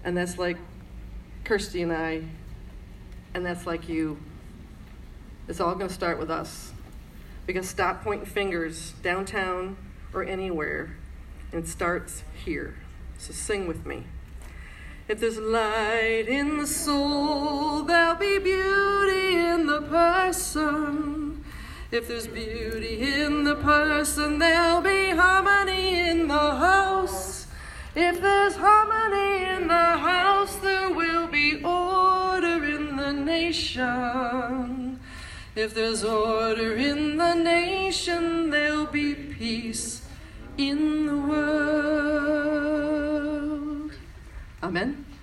And that's like Kirsty and I, and that's like you. It's all going to start with us. We can stop pointing fingers downtown or anywhere, and it starts here. So sing with me. If there's light in the soul, there'll be beauty in the person. If there's beauty in the person, there'll be harmony in the house. If there's harmony in the house, there will be order in the nation. If there's order in the nation, there'll be peace in the world. Amen.